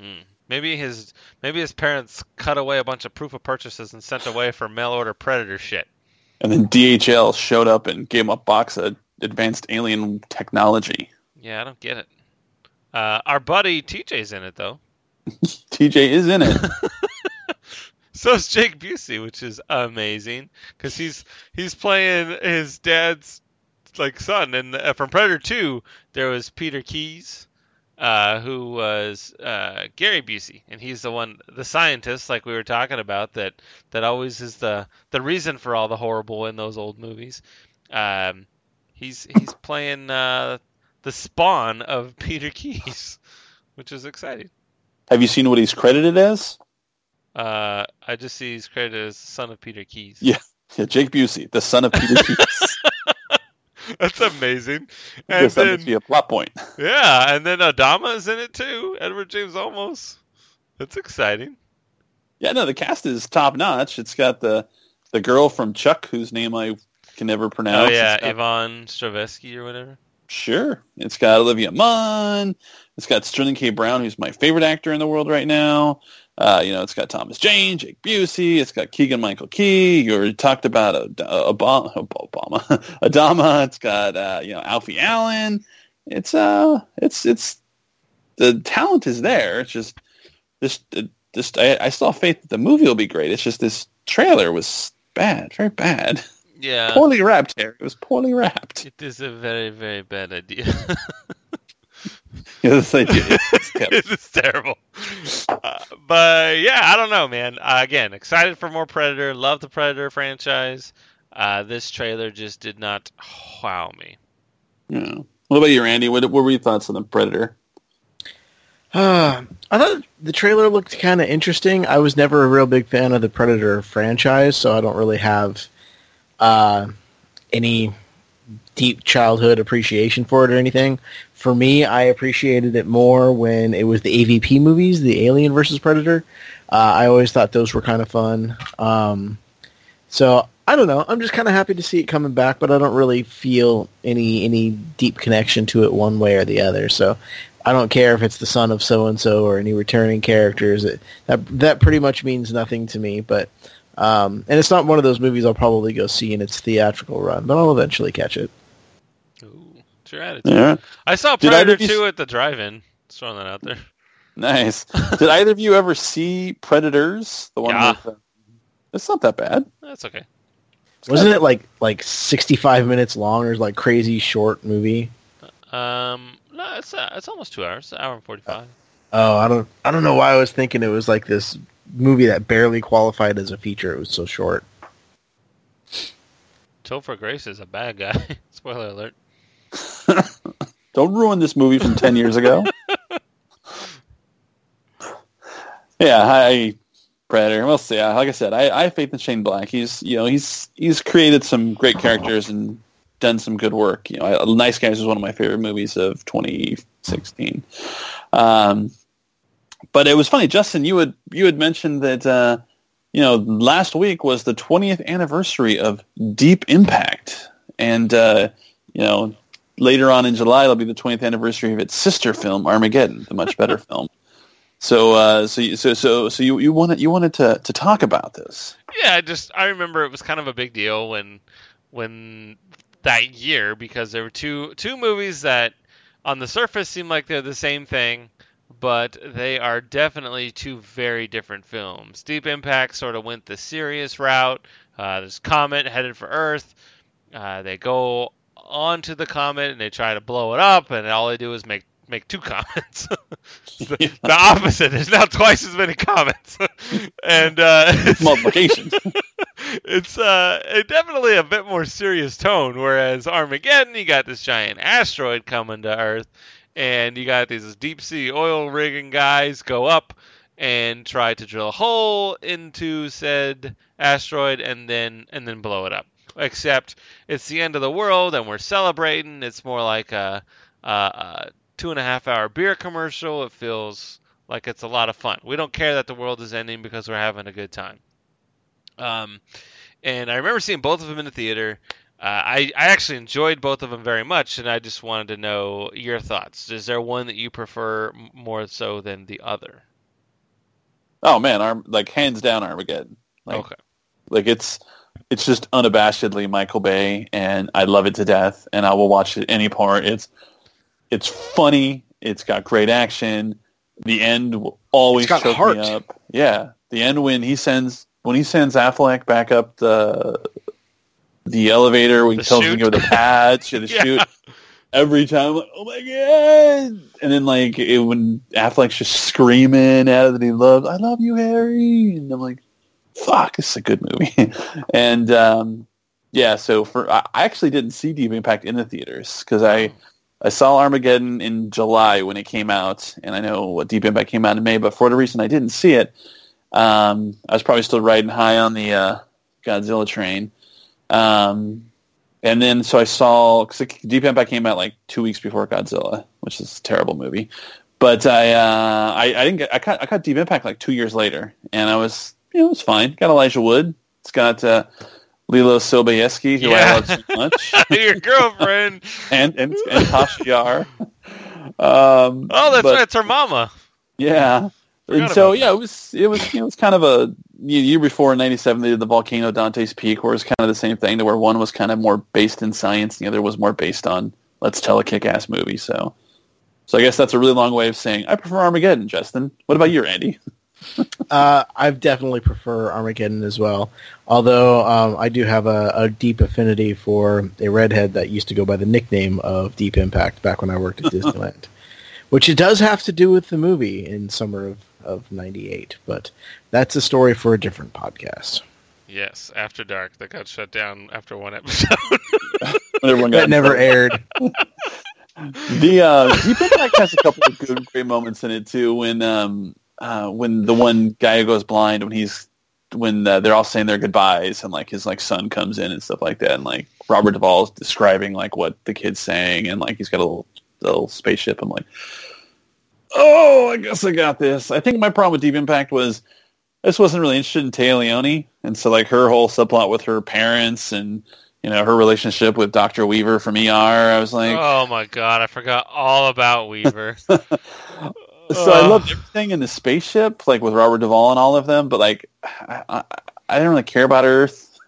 Maybe his parents cut away a bunch of proof of purchases and sent away for mail order Predator shit. And then DHL showed up and gave him a box of advanced alien technology. Yeah, I don't get it. Our buddy TJ's in it though. TJ is in it. So is Jake Busey, which is amazing because he's playing his dad's like son. And from Predator 2, there was Peter Keyes, who was Gary Busey, and he's the scientist, like we were talking about, that always is the reason for all the horrible in those old movies. He's playing the spawn of Peter Keyes, which is exciting. Have you seen what he's credited as? I just see he's credited as the son of Peter Keyes. Yeah, Jake Busey, the son of Peter Keyes. That's amazing. I guess that must be a plot point. Yeah, and then Adama is in it too. Edward James Olmos. That's exciting. Yeah, no, the cast is top notch. It's got the girl from Chuck, whose name I can never pronounce. Oh yeah, Yvonne Strahovski or whatever. Sure. It's got Olivia Munn. It's got Sterling K. Brown, who's my favorite actor in the world right now. It's got Thomas Jane, Jake Busey. It's got Keegan-Michael Key. You already talked about Obama. Adama. It's got Alfie Allen. It's the talent is there. It's just I still have faith that the movie will be great. It's just this trailer was bad, very bad. Yeah, poorly wrapped, Harry. It was poorly wrapped. It is a very, very bad idea. Yes, I do. It's terrible. But yeah, I don't know, man. Again, excited for more Predator. Love the Predator franchise. This trailer just did not wow me. Yeah. What about you, Randy? What were your thoughts on the Predator? I thought the trailer looked kind of interesting. I was never a real big fan of the Predator franchise, so I don't really have any deep childhood appreciation for it or anything. For me, I appreciated it more when it was the AVP movies, the Alien versus Predator. I always thought those were kind of fun. So I don't know. I'm just kind of happy to see it coming back, but I don't really feel any deep connection to it one way or the other. So I don't care if it's the son of so-and-so or any returning characters. That pretty much means nothing to me. But and it's not one of those movies I'll probably go see in its theatrical run, but I'll eventually catch it. Ooh, it's your attitude. Yeah. I saw Predator 2 at the drive-in. Just throwing that out there. Nice. Did either of you ever see Predators? The one with it's not that bad. That's okay. Wasn't it like 65 minutes long or like crazy short movie? No, it's almost 2 hours. It's an hour and 45. Oh, I don't know why I was thinking it was like this movie that barely qualified as a feature. It was so short. Topher Grace is a bad guy. Spoiler alert. Don't ruin this movie from 10 years ago. Yeah, Predator. We'll see. Like I said, I have faith in Shane Black. He's created some great characters and done some good work. Nice Guys is one of my favorite movies of 2016. But it was funny, Justin. You had mentioned that last week was the 20th anniversary of Deep Impact, and later on in July it'll be the 20th anniversary of its sister film Armageddon, the much better film. So you wanted to talk about this? Yeah, I remember it was kind of a big deal when that year, because there were two movies that on the surface seem like they're the same thing, but they are definitely two very different films. Deep Impact sort of went the serious route. There's a comet headed for Earth. They go onto the comet and they try to blow it up, and all they do is make two comets. The opposite. There's now twice as many comets, and it's multiplication. It's definitely a bit more serious tone. Whereas Armageddon, you got this giant asteroid coming to Earth, and you got these deep sea oil rigging guys go up and try to drill a hole into said asteroid and then blow it up. Except it's the end of the world and we're celebrating. It's more like a 2.5-hour beer commercial. It feels like it's a lot of fun. We don't care that the world is ending because we're having a good time. And I remember seeing both of them in the theater. I actually enjoyed both of them very much, and I just wanted to know your thoughts. Is there one that you prefer more so than the other? Oh man, like hands down Armageddon. Like, Okay. Like it's just unabashedly Michael Bay, and I love it to death, and I will watch it any part. It's funny. It's got great action. The end will always It's got choke heart. me up. Yeah, the end when he sends Affleck back up the elevator, when he The tells him to chute. give the patch and the Yeah. shoot. Every time, I'm like, oh my god! And then like when Affleck's just screaming at it that he loves, I love you, Harry, and I'm like, fuck, this is a good movie. And yeah, so I actually didn't see Deep Impact in the theaters because I saw Armageddon in July when it came out, and I know what Deep Impact came out in May, but for whatever reason I didn't see it. I was probably still riding high on the Godzilla train. And then so I saw, because Deep Impact came out like 2 weeks before Godzilla, which is a terrible movie. But I caught Deep Impact like 2 years later, and it was fine. Got Elijah Wood. It's got Lilo Sobieski, who I love so much, Your girlfriend. and Tasha Yar. Oh, that's but- right. It's her mama. Yeah. Forgot And so about it was kind of a year before in '97 they did the Volcano Dante's Peak, where it was kind of the same thing, to where one was kind of more based in science, and the other was more based on let's tell a kick-ass movie. So I guess that's a really long way of saying I prefer Armageddon. Justin, what about you, Andy? I definitely prefer Armageddon as well. Although I do have a deep affinity for a redhead that used to go by the nickname of Deep Impact back when I worked at Disneyland, which it does have to do with the movie in summer of '98. But that's a story for a different podcast. Yes, After Dark that got shut down after one episode. Everyone That never aired. The Deep Impact has a couple of good, great moments in it too. When the one guy who goes blind, when they're all saying their goodbyes, and like his like son comes in and stuff like that, and like Robert Duvall is describing like what the kid's saying, and like he's got a little spaceship. I'm like, oh, I guess I got this. I think my problem with Deep Impact was I just wasn't really interested in Téa Leoni, and so like her whole subplot with her parents and her relationship with Dr. Weaver from ER, I was like, Oh my god, I forgot all about Weaver. So I loved everything in the spaceship, like with Robert Duvall and all of them, but like I didn't really care about Earth.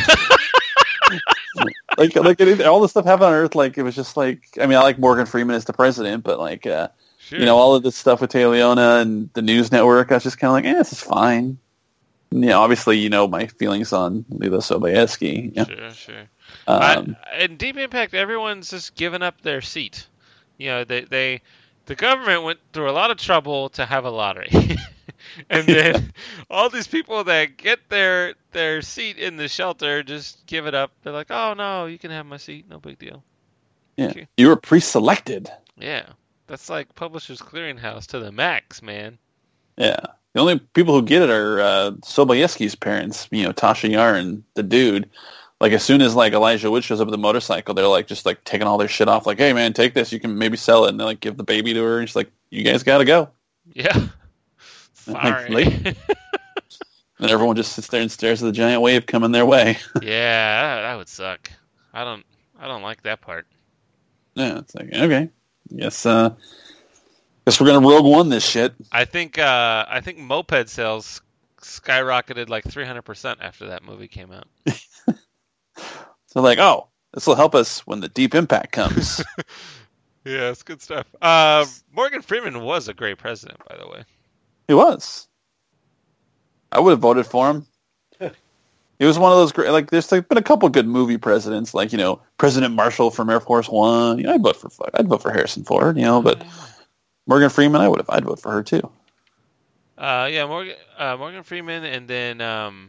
like all the stuff happened on Earth, like it was just like, I mean, I like Morgan Freeman as the president, but like Sure. all of this stuff with Téa Leoni and the News Network, I was just kind of like, this is fine. Obviously, my feelings on Lilo Sobieski. Sure. Um, In Deep Impact, everyone's just giving up their seat. The government went through a lot of trouble to have a lottery. And then all these people that get their seat in the shelter just give it up. They're like, oh, no, you can have my seat. No big deal. yeah, Okay. you were pre-selected. Yeah. That's like Publishers Clearinghouse to the max, man. Yeah. The only people who get it are Sobieski's parents, Tasha Yar and the dude. Like, as soon as, like, Elijah Wood shows up with the motorcycle, they're, like, just, like, taking all their shit off. Like, hey, man, take this. You can maybe sell it. And they, like, give the baby to her. And she's like, you guys got to go. Yeah. Like, Sorry. And everyone just sits there and stares at the giant wave coming their way. Yeah, that would suck. I don't like that part. Yeah, it's like, okay. Guess we're going to Rogue One this shit. I think moped sales skyrocketed like 300% after that movie came out. So, like, oh, this will help us when the Deep Impact comes. Yeah, it's good stuff. Morgan Freeman was a great president, by the way. He was. I would have voted for him. He was one of those great, like, there's like been a couple good movie presidents, like, President Marshall from Air Force One. I'd vote for Harrison Ford, but Morgan Freeman, I'd vote for her too. Yeah, Morgan Freeman, and then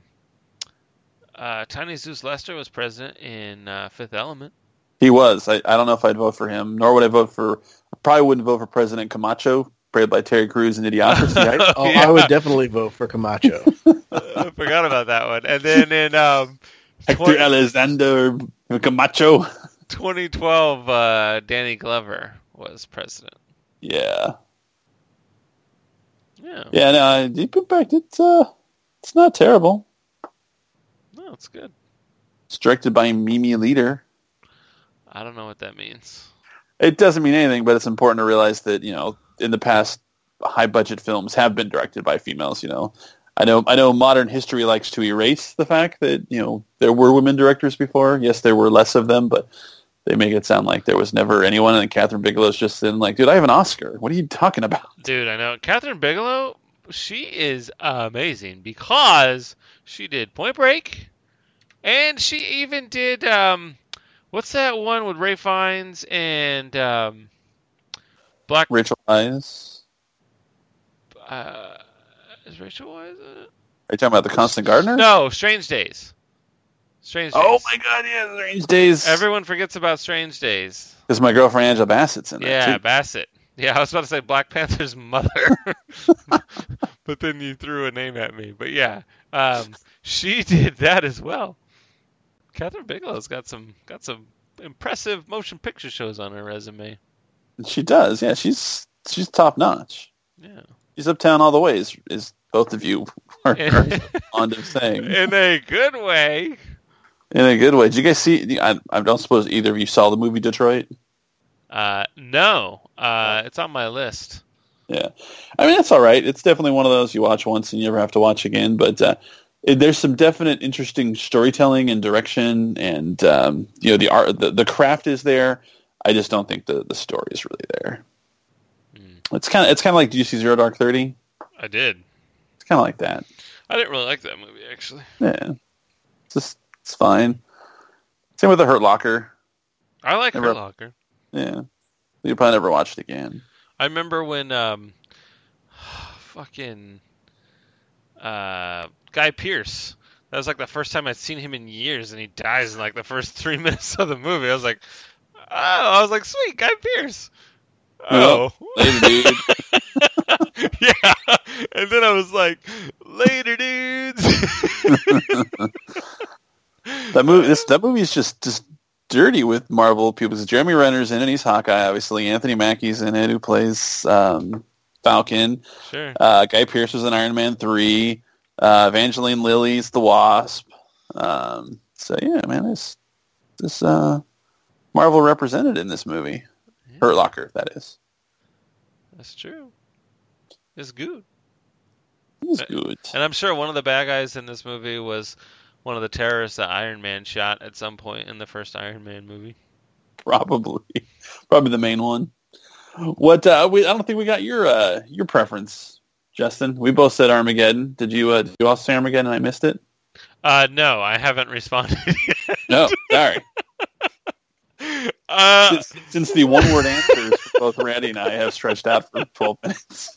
Tiny Zeus Lester was president in Fifth Element. He was. I don't know if I'd vote for him, nor would I probably wouldn't vote for President Camacho, played by Terry Crews in Idiocracy. Right? Oh, Yeah. I would definitely vote for Camacho. I forgot about that one. And then in Hector Alexander Camacho. 2012, Danny Glover was president. Yeah. Yeah. Yeah, no, Deep Impact, it's not terrible. No, it's good. It's directed by Mimi Leader. I don't know what that means. It doesn't mean anything, but it's important to realize that, in the past high budget films have been directed by females. I know modern history likes to erase the fact that there were women directors before. Yes, there were less of them, but they make it sound like there was never anyone, and Catherine Bigelow's just in like, dude, I have an Oscar. What are you talking about? Dude, I know. Catherine Bigelow, she is amazing because she did Point Break, and she even did, what's that one with Ray Fiennes and Black... Rachel Weisz. Is Rachel Weisz in it? Are you talking about The Constant Gardener? No, Strange Days. Strange Days. Oh my God, yeah, Strange Days. Everyone forgets about Strange Days. Because my girlfriend Angela Bassett's in Yeah, that too. Bassett. Yeah, I was about to say Black Panther's mother, but then you threw a name at me. But yeah, she did that as well. Catherine Bigelow's got some impressive motion picture shows on her resume. She does, yeah. She's top notch. Yeah, She's uptown all the way. Is both of you are fond of saying in a good way. In a good way. Did you guys see? I don't suppose either of you saw the movie Detroit. No. It's on my list. Yeah, I mean that's all right. It's definitely one of those you watch once and you never have to watch again. But there's some definite interesting storytelling and direction, and the art, the craft is there. I just don't think the story is really there. It's kind of like, did you see Zero Dark 30? I did. It's kind of like that. I didn't really like that movie actually. Yeah, it's fine. Same with The Hurt Locker. I like Hurt Locker. Yeah, you'll probably never watch it again. I remember when Guy Pearce. That was like the first time I'd seen him in years, and he dies in like the first 3 minutes of the movie. I was like, sweet, Guy Pearce. Oh, later, dude. Yeah, and then I was like, later, dudes. That movie is just dirty with Marvel people. Jeremy Renner's in it. He's Hawkeye, obviously. Anthony Mackie's in it, who plays Falcon. Sure. Guy Pearce was in Iron Man 3. Evangeline Lilly's the Wasp. So yeah, man, this Marvel represented in this movie. Yeah. Hurt Locker, that is. That's true. It's good. It's good. And I'm sure one of the bad guys in this movie was one of the terrorists that Iron Man shot at some point in the first Iron Man movie. Probably the main one. What? I don't think we got your preference, Justin. We both said Armageddon. Did you also say Armageddon and I missed it? No, I haven't responded yet. No, sorry. Since the one-word answers for both Randy and I have stretched out for 12 minutes.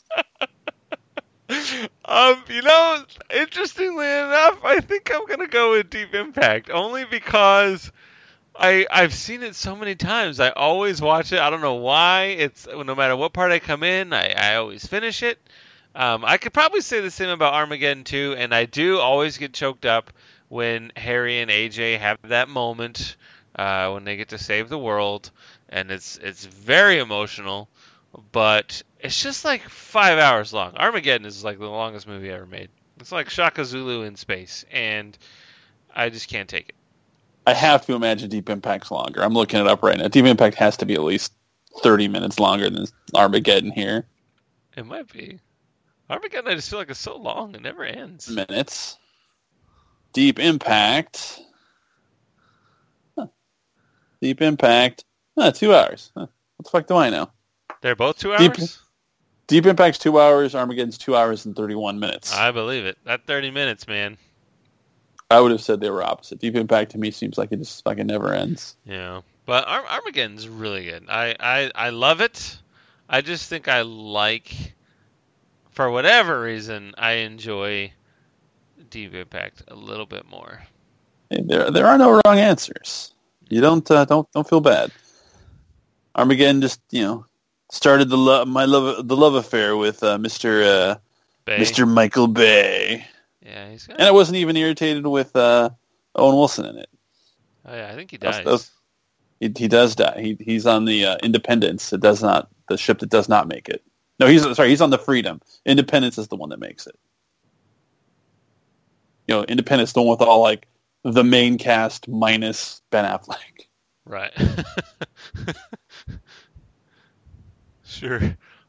Interestingly enough, I think I'm gonna go with Deep Impact, only because I've seen it so many times. I always watch it. I don't know why. It's no matter what part I come in, I always finish it. I could probably say the same about Armageddon too, and I do always get choked up when Harry and AJ have that moment when they get to save the world, and it's very emotional. But it's just like 5 hours long. Armageddon is like the longest movie ever made. It's like Shaka Zulu in space, and I just can't take it. I have to imagine Deep Impact's longer. I'm looking it up right now. Deep Impact has to be at least 30 minutes longer than Armageddon here. It might be. Armageddon, I just feel like it's so long. It never ends. Minutes. Deep Impact. Huh. Deep Impact. 2 hours. Huh. What the fuck do I know? They're both 2 hours? Deep Impact's 2 hours. Armageddon's 2 hours and 31 minutes. I believe it. That 30 minutes, man. I would have said they were opposite. Deep Impact to me seems like it just fucking never ends. Yeah. But Armageddon's really good. I love it. I just think I like, for whatever reason, I enjoy Deep Impact a little bit more. Hey, there are no wrong answers. You don't feel bad. Armageddon just started the love affair with Mr. Michael Bay. Yeah, he's got... And I wasn't even irritated with Owen Wilson in it. Oh yeah, I think he dies. He does die. He's on the Independence. The ship that does not make it. No, he's on the Freedom. Independence is the one that makes it. Independence, the one with all like the main cast minus Ben Affleck. Right. Sure.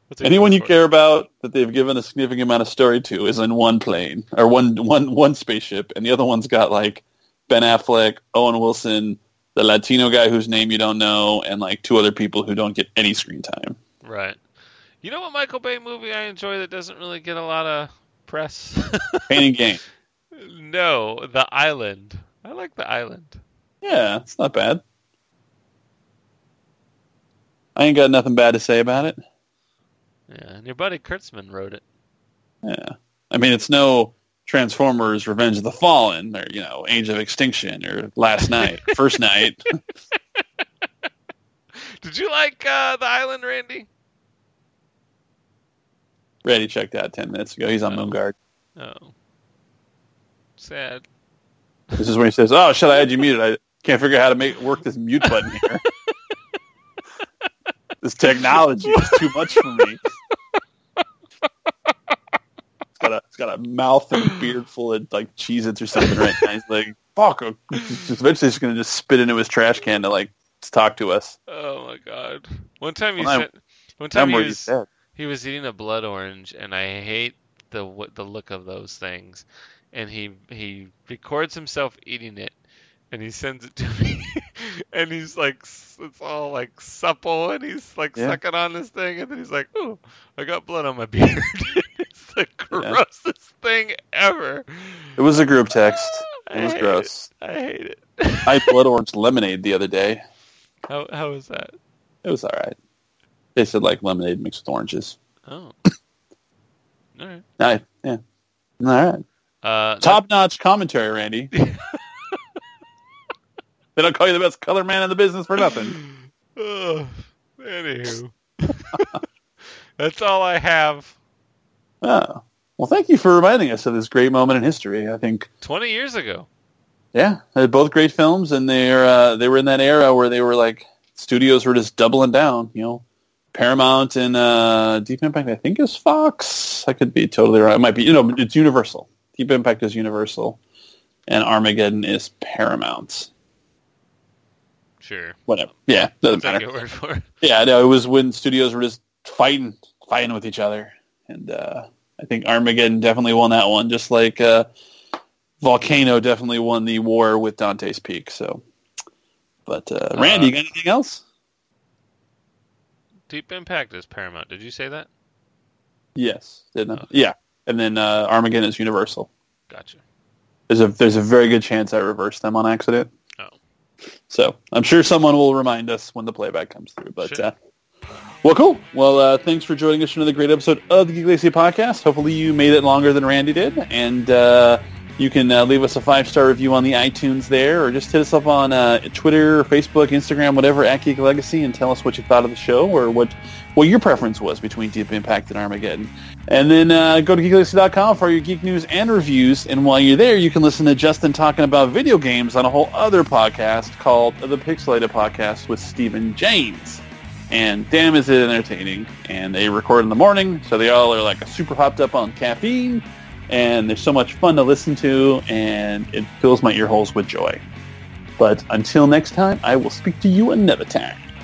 What's he Anyone going you for? care about that they've given a significant amount of story to is in one plane or one spaceship, and the other one's got like Ben Affleck, Owen Wilson, the Latino guy whose name you don't know, and like two other people who don't get any screen time. Right. You know what Michael Bay movie I enjoy that doesn't really get a lot of press? Pain and Gain. No, The Island. I like The Island. Yeah, it's not bad. I ain't got nothing bad to say about it. Yeah, and your buddy Kurtzman wrote it. Yeah. I mean, it's no Transformers Revenge of the Fallen or, Age of Extinction or Last Night, First Night. Did you like The Island, Randy? Randy checked out 10 minutes ago. He's on Moon Guard. Oh. Sad. This is when he says, "Oh, shit, I had you muted. I can't figure out how to work this mute button here. This technology is too much for me." It's got a mouth and a beard full of like Cheez-Its or something right now. He's like, "Fuck!" Eventually, he's going to just spit into his trash can to like talk to us. Oh my god! One time he was eating a blood orange, and I hate the look of those things. And he records himself eating it, and he sends it to me, and he's like, it's all like supple, and he's like sucking on this thing, and then he's like, "Oh, I got blood on my beard." It's the grossest thing ever. It was a group text. It was gross. I hate it. I had blood orange lemonade the other day. How was that? It was all right. They said like lemonade mixed with oranges. Oh. All right. Yeah. All right. Top-notch commentary, Randy. They don't call you the best color man in the business for nothing. Anywho. That's all I have. Oh. Well, thank you for reminding us of this great moment in history. I think 20 years ago. Yeah, they're both great films, and they were in that era where they were like studios were just doubling down. Paramount and Deep Impact, I think, is Fox. I could be totally wrong. It might be. It's Universal. Deep Impact is Universal, and Armageddon is Paramount. Sure. Whatever. Yeah, doesn't matter. Take your word for it. Yeah, no, it was when studios were just fighting with each other, and I think Armageddon definitely won that one, just like Volcano definitely won the war with Dante's Peak. So, but Randy, you got anything else? Deep Impact is Paramount. Did you say that? Yes. Yeah. And then Armageddon is Universal. Gotcha. There's a very good chance I reversed them on accident. Oh. So I'm sure someone will remind us when the playback comes through. But sure. Well, cool. Well, thanks for joining us for another great episode of the Geek Legacy Podcast. Hopefully you made it longer than Randy did, and you can leave us a 5-star review on the iTunes there, or just hit us up on Twitter, Facebook, Instagram, whatever, at Geek Legacy, and tell us what you thought of the show, or what your preference was between Deep Impact and Armageddon. And then go to geeklegacy.com for your geek news and reviews, and while you're there, you can listen to Justin talking about video games on a whole other podcast called The Pixelated Podcast with Stephen James. And damn, is it entertaining. And they record in the morning, so they all are like super hopped up on caffeine, and they're so much fun to listen to, and it fills my ear holes with joy. But until next time, I will speak to you another time.